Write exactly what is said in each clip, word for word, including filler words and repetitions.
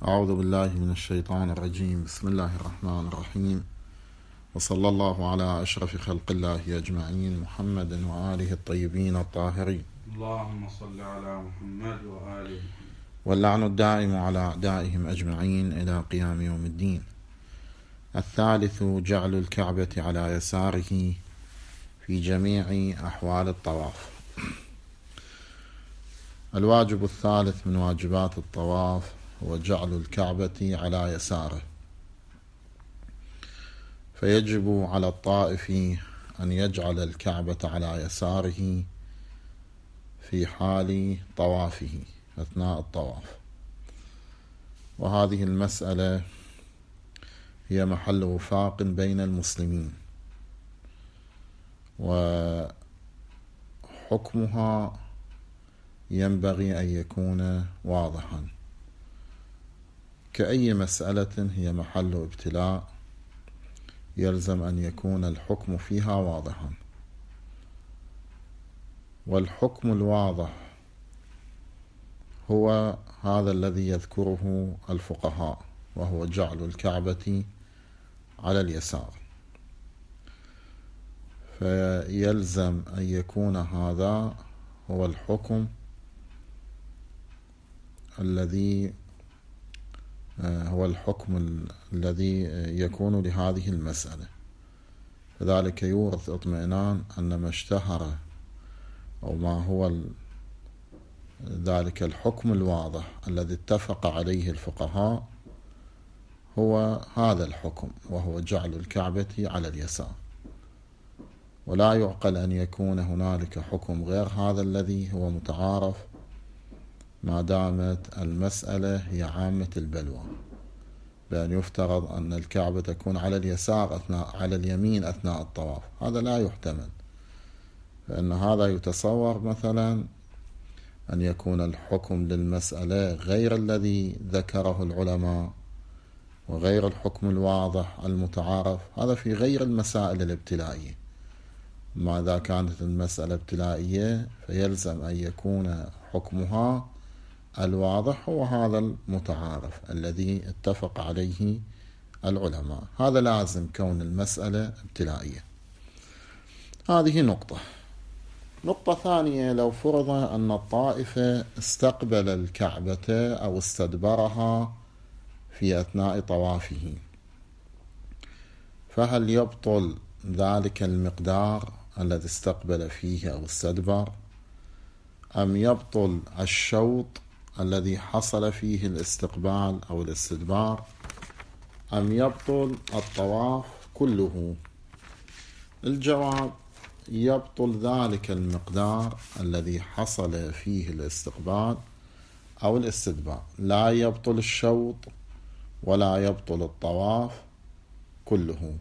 أعوذ بالله من الشيطان الرجيم. بسم الله الرحمن الرحيم، وصلى الله على أشرف خلق الله أجمعين، محمد وآله الطيبين الطاهرين. اللهم صل على محمد وآله، واللعن الدائم على أعدائهم أجمعين إلى قيام يوم الدين. الثالث جعل الكعبة على يساره في جميع أحوال الطواف. الواجب الثالث من واجبات الطواف هو جعل الكعبة على يساره، فيجب على الطائف أن يجعل الكعبة على يساره في حال طوافه أثناء الطواف. وهذه المسألة هي محل وفاق بين المسلمين، وحكمها ينبغي أن يكون واضحا. كأي مسألة هي محل ابتلاء، يلزم أن يكون الحكم فيها واضحا. والحكم الواضح هو هذا الذي يذكره الفقهاء، وهو جعل الكعبة على اليسار. فيلزم أن يكون هذا هو الحكم الذي هو الحكم الذي يكون لهذه المسألة. فذلك يورث اطمئنان أن ما اشتهر أو ما هو ذلك الحكم الواضح الذي اتفق عليه الفقهاء هو هذا الحكم، وهو جعل الكعبة على اليسار. ولا يعقل أن يكون هنالك حكم غير هذا الذي هو متعارف، ما دامت المسألة هي عامة البلوى، بأن يفترض أن الكعبة تكون على اليسار أثناء على اليمين أثناء الطواف. هذا لا يحتمل، فإن هذا يتصور مثلا أن يكون الحكم للمسألة غير الذي ذكره العلماء وغير الحكم الواضح المتعارف. هذا في غير المسائل الابتلائية. ماذا كانت المسألة ابتلائية فيلزم أن يكون حكمها الواضح هو هذا المتعارف الذي اتفق عليه العلماء. هذا لازم كون المسألة ابتلائية. هذه نقطة. نقطة ثانية، لو فرض أن الطائفة استقبل الكعبة أو استدبرها في أثناء طوافه، فهل يبطل ذلك المقدار الذي استقبل فيه أو استدبر، أم يبطل الشوط الذي حصل فيه الاستقبال أو الاستدبار، أم يبطل الطواف كله؟ الجواب: يبطل ذلك المقدار الذي حصل فيه الاستقبال أو الاستدبار، لا يبطل الشوط ولا يبطل الطواف كله.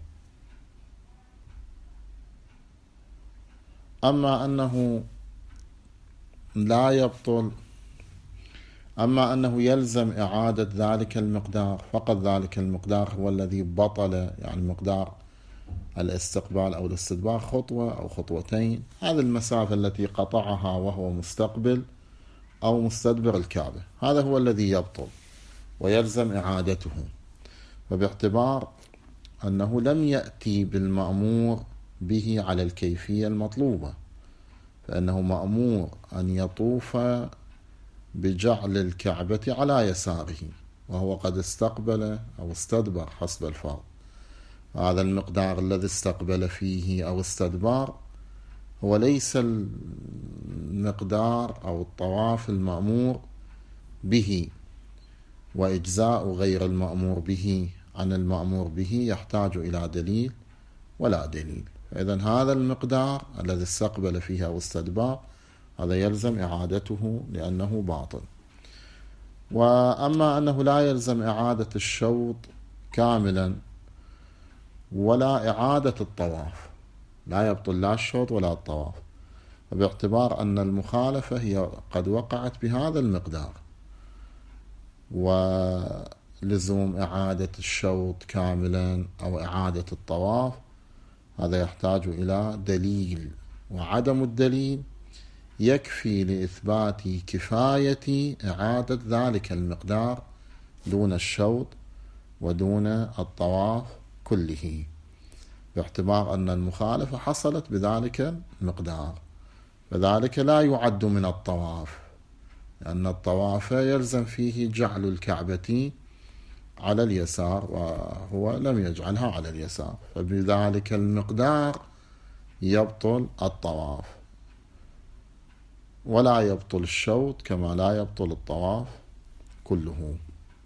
أما أنه لا يبطل أما أنه يلزم إعادة ذلك المقدار، فقط ذلك المقدار هو الذي بطل، يعني مقدار الاستقبال أو الاستدبار خطوة أو خطوتين، هذه المسافة التي قطعها وهو مستقبل أو مستدبر الكعبة، هذا هو الذي يبطل ويلزم إعادته. فباعتبار أنه لم يأتي بالمأمور به على الكيفية المطلوبة، فإنه مأمور أن يطوف بجعل الكعبة على يساره، وهو قد استقبل أو استدبر حسب الفرض. هذا المقدار الذي استقبل فيه أو استدبر هو ليس المقدار أو الطواف المأمور به، وإجزاء غير المأمور به عن المأمور به يحتاج إلى دليل ولا دليل. فإذن هذا المقدار الذي استقبل فيه أو استدبر هذا يلزم إعادته لأنه باطل. وأما أنه لا يلزم إعادة الشوط كاملا ولا إعادة الطواف، لا يبطل لا الشوط ولا الطواف، باعتبار أن المخالفة هي قد وقعت بهذا المقدار، ولزوم إعادة الشوط كاملا أو إعادة الطواف هذا يحتاج إلى دليل، وعدم الدليل يكفي لإثبات كفاية إعادة ذلك المقدار دون الشوط ودون الطواف كله، باعتبار أن المخالفة حصلت بذلك المقدار، فذلك لا يعد من الطواف، لأن الطواف يلزم فيه جعل الكعبة على اليسار وهو لم يجعلها على اليسار، فبذلك المقدار يبطل الطواف، ولا يبطل الشوط كما لا يبطل الطواف كله.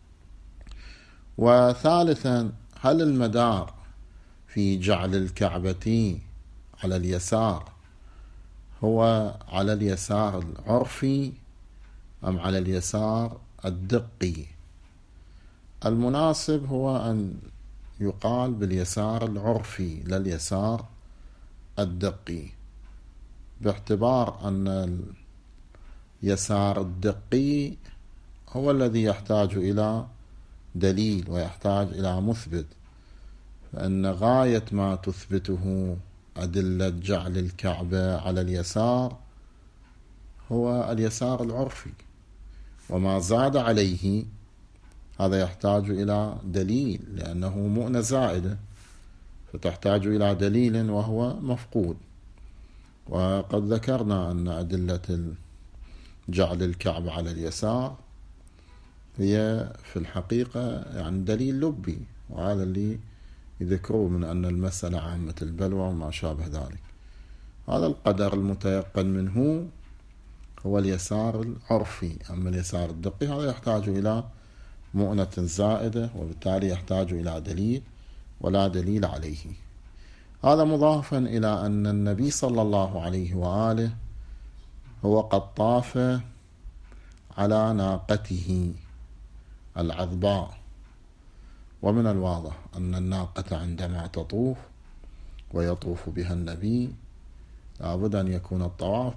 وثالثا، هل المدار في جعل الكعبة على اليسار هو على اليسار العرفي أم على اليسار الدقي؟ المناسب هو أن يقال باليسار العرفي لا اليسار الدقي، باعتبار أن اليسار الدقي هو الذي يحتاج إلى دليل ويحتاج إلى مثبت، فإن غاية ما تثبته أدلة جعل الكعبة على اليسار هو اليسار العرفي، وما زاد عليه هذا يحتاج إلى دليل، لأنه مؤنة زائدة فتحتاج إلى دليل وهو مفقود. وقد ذكرنا أن أدلة جعل الكعبة على اليسار هي في الحقيقة يعني دليل لبي، وهذا اللي يذكروه من أن المسألة عامة البلوى وما شابه ذلك. هذا القدر المتيقن منه هو اليسار العرفي، أما اليسار الدقي هذا يحتاج إلى مؤنة زائدة، وبالتالي يحتاج إلى دليل ولا دليل عليه. هذا مضافا إلى أن النبي صلى الله عليه وآله هو قد طاف على ناقته العذباء، ومن الواضح أن الناقة عندما تطوف ويطوف بها النبي لابد أن يكون الطواف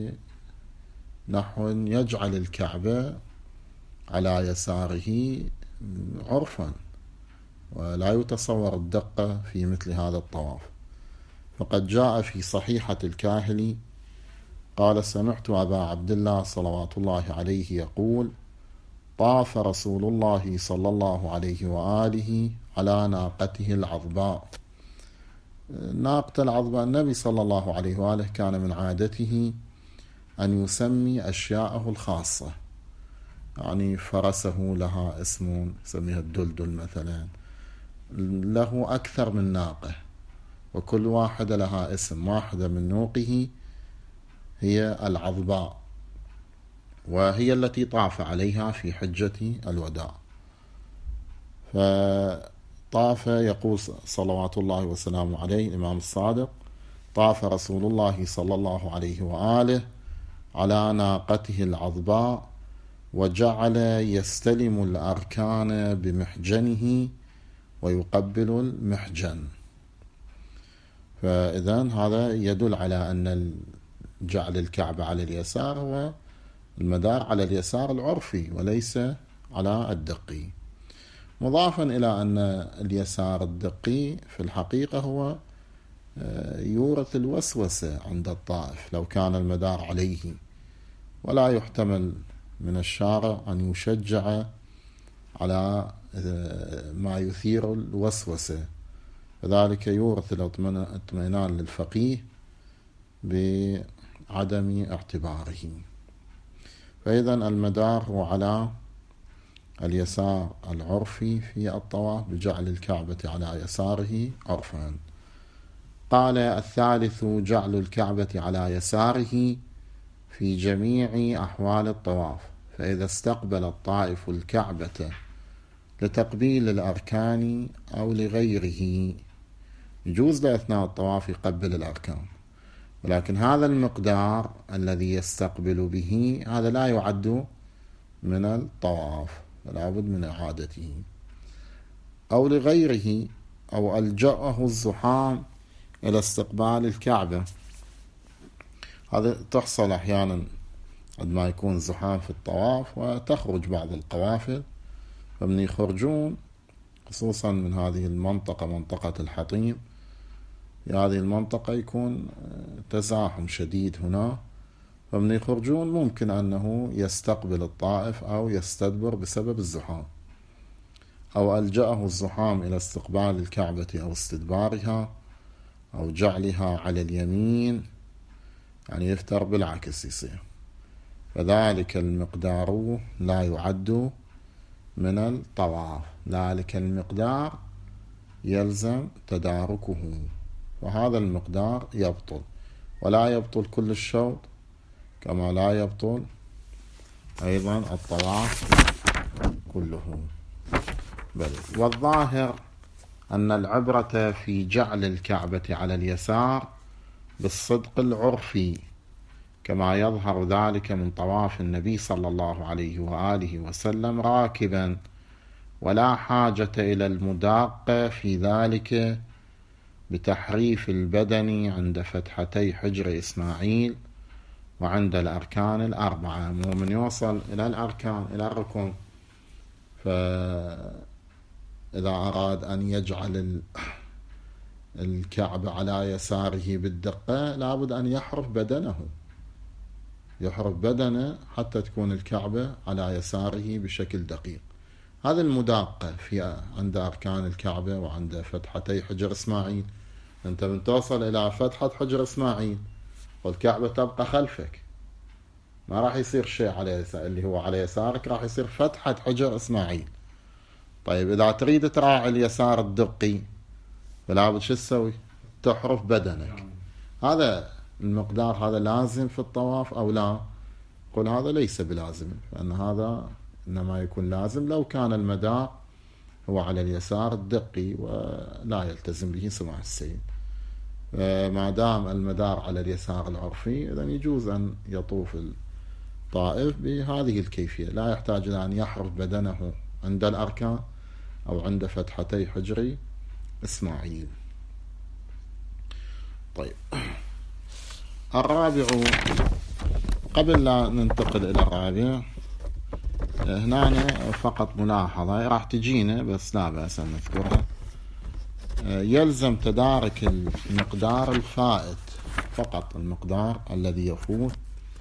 بنحو يجعل الكعبة على يساره عرفا، ولا يتصور الدقة في مثل هذا الطواف. فقد جاء في صحيحة الكاهلي قال: سمعت أبا عبد الله صلوات الله عليه يقول: طاف رسول الله صلى الله عليه وآله على ناقته العظباء. ناقة العظباء النبي صلى الله عليه وآله كان من عادته أن يسمي أشياءه الخاصة، يعني فرسه لها اسم يسميها الدلدل مثلا، له أكثر من ناقة وكل واحدة لها اسم. واحدة من نوقه هي العظباء، وهي التي طاف عليها في حجة الوداع. فطاف، يقول صلوات الله وسلامه عليه الإمام الصادق: طاف رسول الله صلى الله عليه وآله على ناقته العظباء وجعل يستلم الأركان بمحجنه ويقبل المحجن. فإذن هذا يدل على أن جعل الكعبة على اليسار هو المدار على اليسار العرفي وليس على الدقي، مضافا إلى أن اليسار الدقي في الحقيقة هو يورث الوسوسة عند الطائف لو كان المدار عليه، ولا يحتمل من الشارع أن يشجع على ما يثير الوسوسة، فذلك يورث الاطمئنان للفقيه بعدم اعتباره. فإذا المدار هو على اليسار العرفي في الطواف بجعل الكعبة على يساره عرفا. قال: الثالث جعل الكعبة على يساره في جميع أحوال الطواف، فإذا استقبل الطائف الكعبة لتقبيل الأركان أو لغيره يجوز لأثناء الطواف يقبل الأركان، ولكن هذا المقدار الذي يستقبل به هذا لا يعد من الطواف، فلا بد من إعادته. أو لغيره، أو ألجأه الزحام إلى استقبال الكعبة. هذا تحصل أحيانا عندما يكون زحام في الطواف وتخرج بعض القوافل، فمن يخرجون خصوصا من هذه المنطقة منطقة الحطيم، في هذه المنطقة يكون تزاحم شديد هنا، فمن يخرجون ممكن أنه يستقبل الطائف أو يستدبر بسبب الزحام. أو ألجأه الزحام إلى استقبال الكعبة أو استدبارها أو جعلها على اليمين، يعني يفتر بالعكس يصير، فذلك المقدار لا يعد من الطواف، ذلك المقدار يلزم تداركه، وهذا المقدار يبطل، ولا يبطل كل الشوط كما لا يبطل أيضا الطواف كله. بل والظاهر أن العبرة في جعل الكعبة على اليسار بالصدق العرفي، كما يظهر ذلك من طواف النبي صلى الله عليه وآله وسلم راكبا، ولا حاجة إلى المداقة في ذلك بتحريف البدن عند فتحتي حجر إسماعيل وعند الأركان الأربعة. من يوصل إلى الأركان إلى الركن، فإذا أراد أن يجعل الكعبة على يساره بالدقة لابد أن يحرف بدنه، يحرف بدنه حتى تكون الكعبة على يساره بشكل دقيق. هذا المداقة في عند أركان الكعبة وعند فتحتي حجر إسماعيل. أنت من توصل إلى فتحة حجر إسماعيل والكعبة تبقى خلفك، ما راح يصير شيء على يسار، اللي هو على يسارك راح يصير فتحة حجر إسماعيل. طيب إذا تريد تراعي اليسار الدقي فلا بد شو تسوي؟ تحرف بدنك. هذا المقدار هذا لازم في الطواف أو لا؟ قل هذا ليس بلازم، فإن هذا إنما يكون لازم لو كان المدار هو على اليسار الدقي ولا يلتزم به سماع السيد. ما دام المدار على اليسار العرفي إذن يجوز أن يطوف الطائف بهذه الكيفية، لا يحتاج إلى أن يحرف بدنه عند الأركان أو عند فتحتي حجر إسماعيل. طيب الرابع، قبل لا ننتقل إلى الرابع هنا فقط ملاحظة راح تجينا بس لا بأس أن نذكرها. يلزم تدارك المقدار الفائت، فقط المقدار الذي يفوت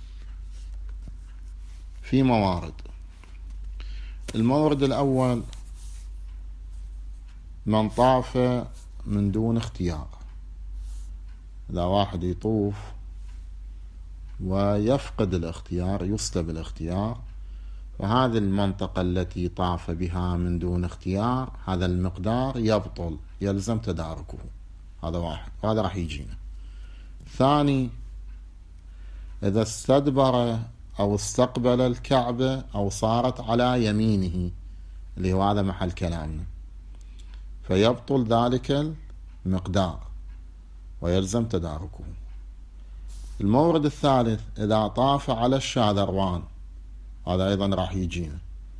في موارد. المورد الأول من طاف من دون اختيار. إذا واحد يطوف ويفقد الاختيار، يسلب الاختيار، فهذه المنطقة التي طاف بها من دون اختيار هذا المقدار يبطل، يلزم تداركه. هذا واحد، وهذا راح يجينا. ثاني، إذا استدبر أو استقبل الكعبة أو صارت على يمينه، اللي هو هذا محل كلامنا، فيبطل ذلك المقدار ويلزم تداركه. المورد الثالث، إذا طاف على الشاذروان، هذا أيضا راح يجينا،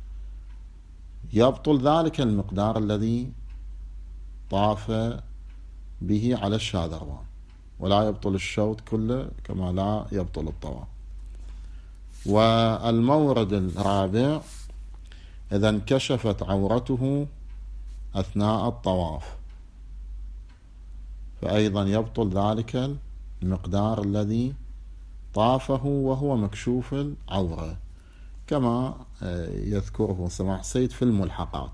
يبطل ذلك المقدار الذي طاف به على الشاذروان، ولا يبطل الشوط كله كما لا يبطل الطواف. والمورد الرابع، إذا انكشفت عورته أثناء الطواف، فأيضا يبطل ذلك المقدار الذي طافه وهو مكشوف العورة، كما يذكره سماح السيد في الملحقات.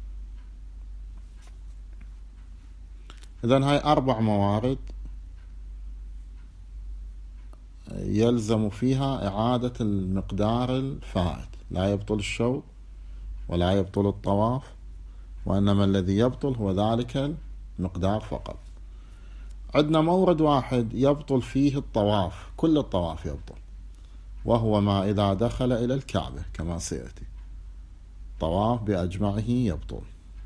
إذن هاي أربع موارد يلزم فيها إعادة المقدار الفائت، لا يبطل الشوط ولا يبطل الطواف، وإنما الذي يبطل هو ذلك المقدار فقط. عندنا مورد واحد يبطل فيه الطواف، كل الطواف يبطل، وهو ما إذا دخل إلى الكعبة كما سيأتي، طواف بأجمعه يبطل.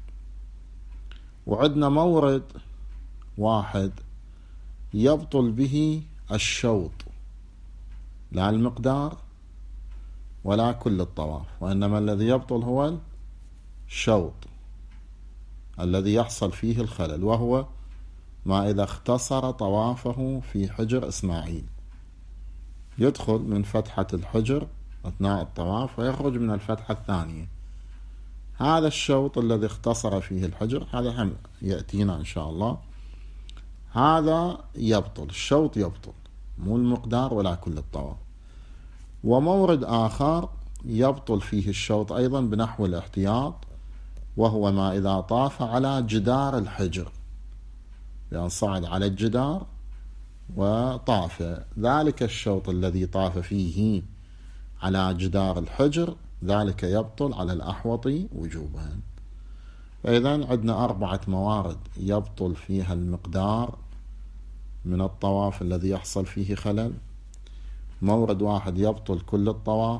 وعندنا مورد واحد يبطل به الشوط، لا المقدار ولا كل الطواف، وإنما الذي يبطل هو الشوط الذي يحصل فيه الخلل، وهو ما إذا اختصر طوافه في حجر إسماعيل، يدخل من فتحة الحجر أثناء الطواف ويخرج من الفتحة الثانية. هذا الشوط الذي اختصر فيه الحجر هذا هم يأتينا إن شاء الله، هذا يبطل، الشوط يبطل، مو المقدار ولا كل الطواف. ومورد آخر يبطل فيه الشوط أيضا بنحو الاحتياط، وهو ما إذا طاف على جدار الحجر، بأن صعد على الجدار وطاف، ذلك الشوط الذي طاف فيه على جدار الحجر ذلك يبطل على الأحوط وجوبا. فإذا عندنا أربعة موارد يبطل فيها المقدار من الطواف الذي يحصل فيه خلل. مورد واحد يبطل كل الطواف،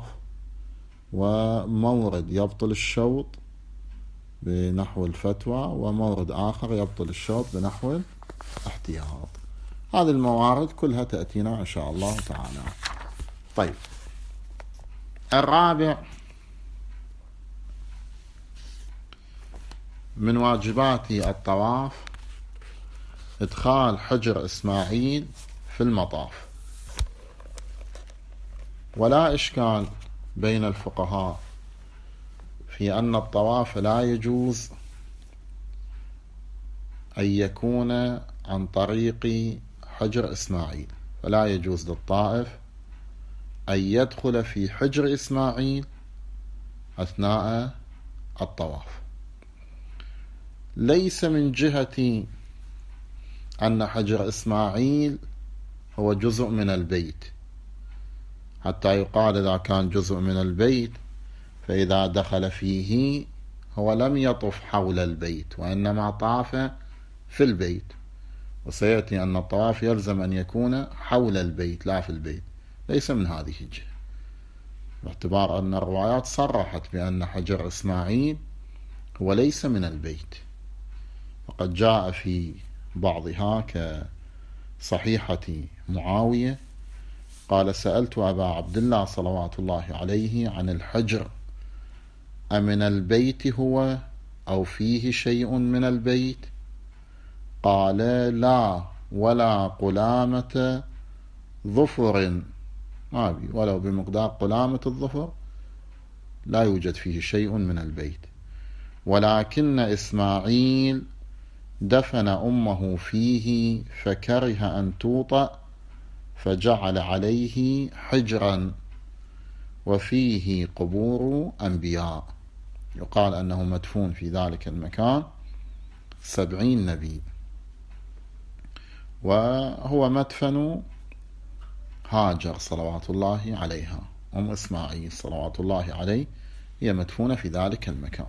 ومورد يبطل الشوط بنحو الفتوى، ومورد آخر يبطل الشوط بنحو الاحتياط. هذه الموارد كلها تأتينا إن شاء الله تعالى. طيب، الرابع من واجبات الطواف إدخال حجر إسماعيل في المطاف. ولا إشكال بين الفقهاء في أن الطواف لا يجوز أن يكون عن طريق حجر إسماعيل، فلا يجوز للطائف أن يدخل في حجر إسماعيل أثناء الطواف، ليس من جهة أن حجر إسماعيل هو جزء من البيت، حتى يقال إذا كان جزء من البيت فإذا دخل فيه هو لم يطف حول البيت وإنما طاف في البيت، وسيأتي أن الطواف يلزم أن يكون حول البيت لا في البيت. ليس من هذه الجهة، باعتبار أن الروايات صرحت بأن حجر إسماعيل هو ليس من البيت، وقد جاء في بعضها كصحيحة معاوية قال: سألت أبا عبد الله صلوات الله عليه عن الحجر أمن البيت هو أو فيه شيء من البيت؟ قال: لا، ولا قلامة ظفر، ما بي ولو بمقدار قلامة الظفر لا يوجد فيه شيء من البيت، ولكن إسماعيل دفن أمه فيه فكره أن توطأ فجعل عليه حجرا وفيه قبور أنبياء، يقال أنه مدفون في ذلك المكان سبعين نبي، وهو مدفن هاجر صلوات الله عليها، أم إسماعيل صلوات الله عليه هي مدفونة في ذلك المكان.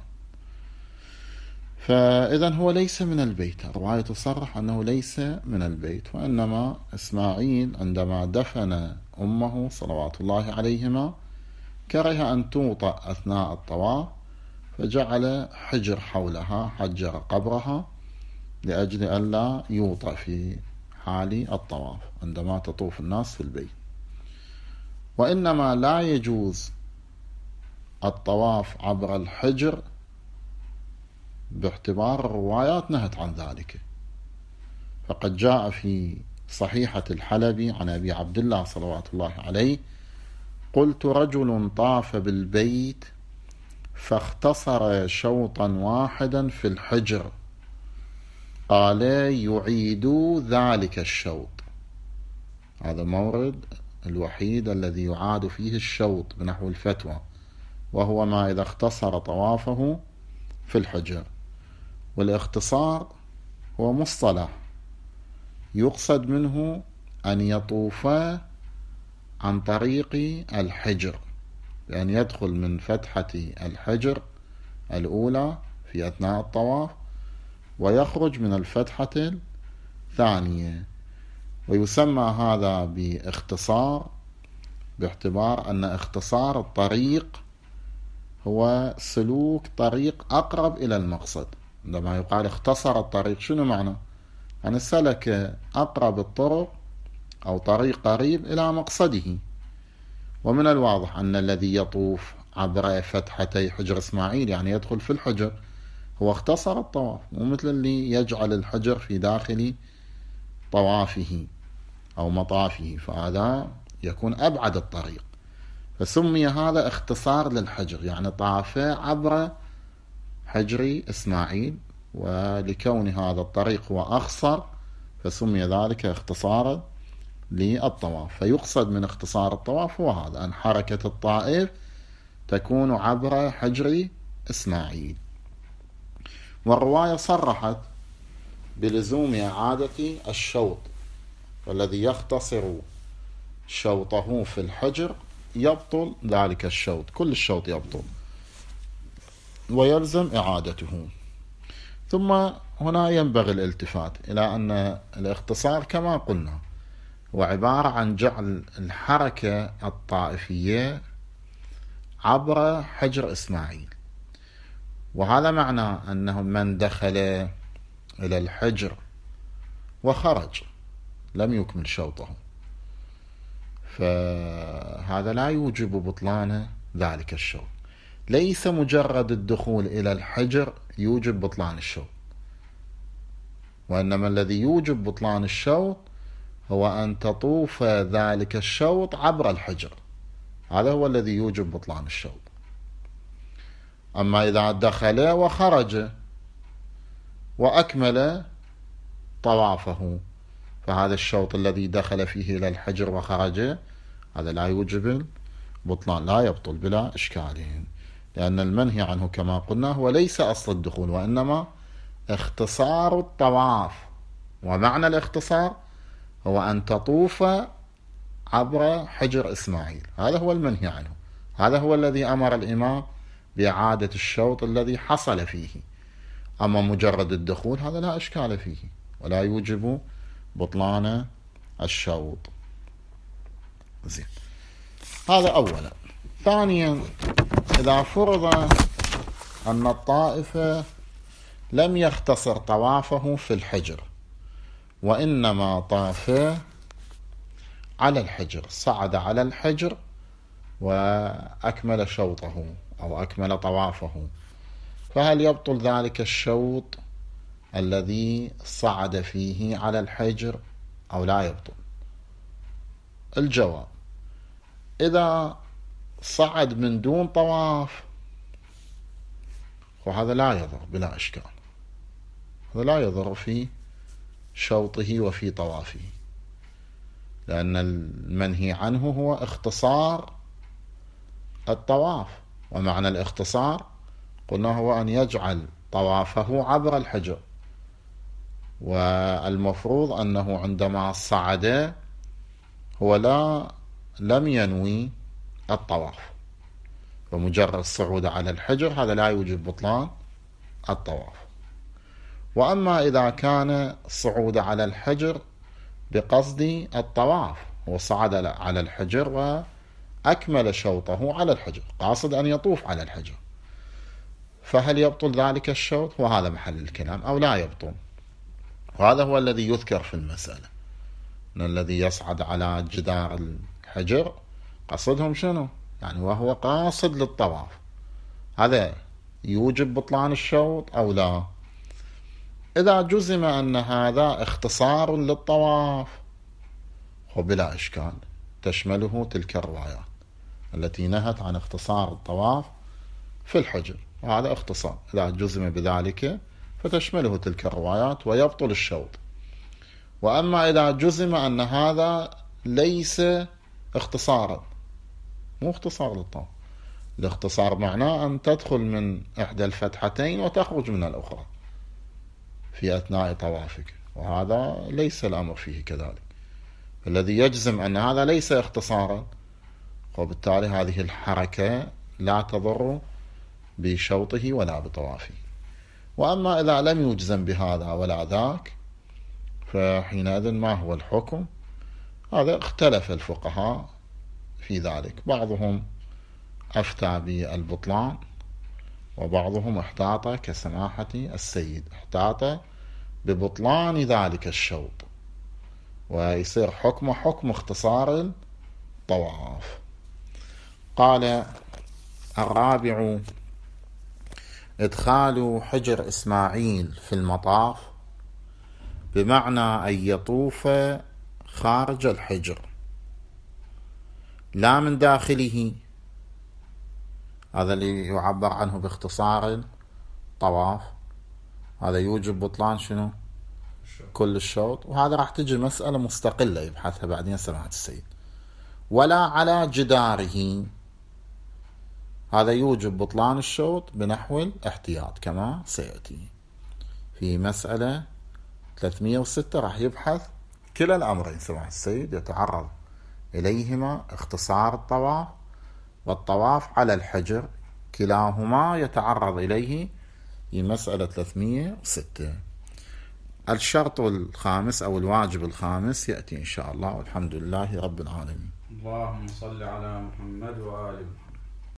فإذا هو ليس من البيت، الرواية تصرح أنه ليس من البيت، وإنما إسماعيل عندما دفن أمه صلوات الله عليهما كره أن توطأ أثناء الطواف فجعل حجر حولها، حجر قبرها لأجل ألا يوطأ في حال الطواف عندما تطوف الناس في البيت. وإنما لا يجوز الطواف عبر الحجر باعتبار الروايات نهت عن ذلك، فقد جاء في صحيحة الحلبي عن أبي عبد الله صلوات الله عليه: قلت رجل طاف بالبيت فاختصر شوطا واحدا في الحجر، قال: يعيد ذلك الشوط. هذا المورد الوحيد الذي يعاد فيه الشوط بنحو الفتوى، وهو ما إذا اختصر طوافه في الحجر. والاختصار هو مصطلح يقصد منه أن يطوف عن طريق الحجر، بأن يدخل من فتحة الحجر الأولى في أثناء الطواف ويخرج من الفتحة الثانية، ويسمى هذا باختصار باعتبار أن اختصار الطريق هو سلوك طريق أقرب إلى المقصد. عندما يقال اختصر الطريق شنو معنى؟ يعني سلك أقرب الطرق أو طريق قريب إلى مقصده. ومن الواضح أن الذي يطوف عبر فتحتي حجر إسماعيل يعني يدخل في الحجر هو اختصر الطواف، مو مثل اللي يجعل الحجر في داخل طوافه أو مطافه، فهذا يكون أبعد الطريق، فسمي هذا اختصار للحجر، يعني طاف عبر حجر إسماعيل، ولكون هذا الطريق هو أخصر فسمي ذلك اختصارا للطواف. فيقصد من اختصار الطواف هو هذا، أن حركة الطائف تكون عبر حجر إسماعيل. والرواية صرحت بلزوم إعادة الشوط، والذي يختصر شوطه في الحجر يبطل ذلك الشوط، كل الشوط يبطل ويلزم إعادته. ثم هنا ينبغي الالتفات إلى أن الاختصار كما قلنا هو عبارة عن جعل الحركة الطائفية عبر حجر إسماعيل، وهذا معناه أنه من دخل إلى الحجر وخرج لم يكمل شوطه، فهذا لا يوجب بطلان ذلك الشوط. ليس مجرد الدخول إلى الحجر يوجب بطلان الشوط، وإنما الذي يوجب بطلان الشوط هو أن تطوف ذلك الشوط عبر الحجر، هذا هو الذي يوجب بطلان الشوط. أما إذا دخل وخرج وأكمل طوافه فهذا الشوط الذي دخل فيه إلى الحجر وخرج هذا لا يوجب البطلان، لا يبطل بلا إشكال، لأن المنهي عنه كما قلنا هو ليس أصل الدخول وإنما اختصار الطواف، ومعنى الاختصار هو أن تطوف عبر حجر إسماعيل، هذا هو المنهي عنه، هذا هو الذي أمر الإمام بإعادة الشوط الذي حصل فيه. أما مجرد الدخول هذا لا إشكال فيه ولا يوجب بطلان الشوط. زين، هذا أولا. ثانيا، إذا فرض أن الطائف لم يختصر طوافه في الحجر وإنما طاف على الحجر، صعد على الحجر وأكمل شوطه أو أكمل طوافه، فهل يبطل ذلك الشوط الذي صعد فيه على الحجر أو لا يبطل؟ الجواب: إذا صعد من دون طواف وهذا لا يضر بلا إشكال، هذا لا يضر في شوطه وفي طوافه، لأن المنهي عنه هو اختصار الطواف، ومعنى الاختصار قلنا هو أن يجعل طوافه عبر الحجر، والمفروض أنه عندما صعد هو لا لم ينوي الطواف، ومجرد الصعود على الحجر هذا لا يوجب بطلان الطواف. وأما إذا كان الصعود على الحجر بقصد الطواف، وصعد على الحجر وأكمل شوطه على الحجر قاصد أن يطوف على الحجر، فهل يبطل ذلك الشوط؟ وهذا محل الكلام، أو لا يبطل. وهذا هو الذي يذكر في المسألة، أن الذي يصعد على جدار الحجر قصدهم شنو؟ يعني وهو قاصد للطواف، هذا يوجب بطلان الشوط أو لا؟ إذا جزم أن هذا اختصار للطواف وبلا إشكال تشمله تلك الروايات التي نهت عن اختصار الطواف في الحجر، وهذا اختصار، إذا جزم بذلك فتشمله تلك الروايات ويبطل الشوط. وأما إذا جزم أن هذا ليس اختصارا، مو اختصار للطواف، الاختصار معناه أن تدخل من إحدى الفتحتين وتخرج من الأخرى في أثناء طوافك، وهذا ليس الأمر فيه كذلك. الذي يجزم أن هذا ليس اختصارا، وبالتالي هذه الحركة لا تضر بشوطه ولا بطوافه. وأما إذا لم يجزم بهذا ولا ذاك فحينئذ ما هو الحكم؟ هذا اختلف الفقهاء في ذلك، بعضهم أفتى بالبطلان وبعضهم احتاط كسماحة السيد، احتاط ببطلان ذلك الشوط ويصير حكمه حكم اختصار الطواف. قال الرابع: إدخال حجر إسماعيل في المطاف بمعنى أن يطوف خارج الحجر لا من داخله، هذا اللي يعبر عنه باختصار الطواف، هذا يوجب بطلان شنو؟ كل الشوط. وهذا راح تجي مسألة مستقلة يبحثها بعدين سماحة السيد. ولا على جداره، هذا يوجب بطلان الشوط بنحو الاحتياط كما سيأتي. في مسألة ثلاثمئة وستة راح يبحث كلا الأمرين، سمع السيد يتعرض إليهما اختصار الطواف والطواف على الحجر، كلاهما يتعرض إليه في مسألة ثلاثمئة وستة. الشرط الخامس أو الواجب الخامس يأتي إن شاء الله، والحمد لله رب العالمين. اللهم صل على محمد وآل محمد.